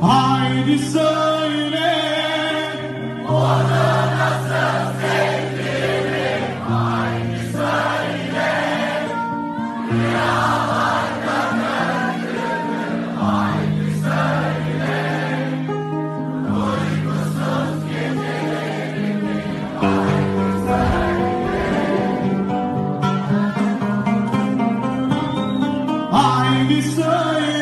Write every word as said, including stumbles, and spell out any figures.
Haydi söyle. Onu nasıl sevdiğimi haydi söyle. Rüyalarda gördüğümü haydi söyle. Uykusuz gecelerimi haydi söyle. Haydi söyle.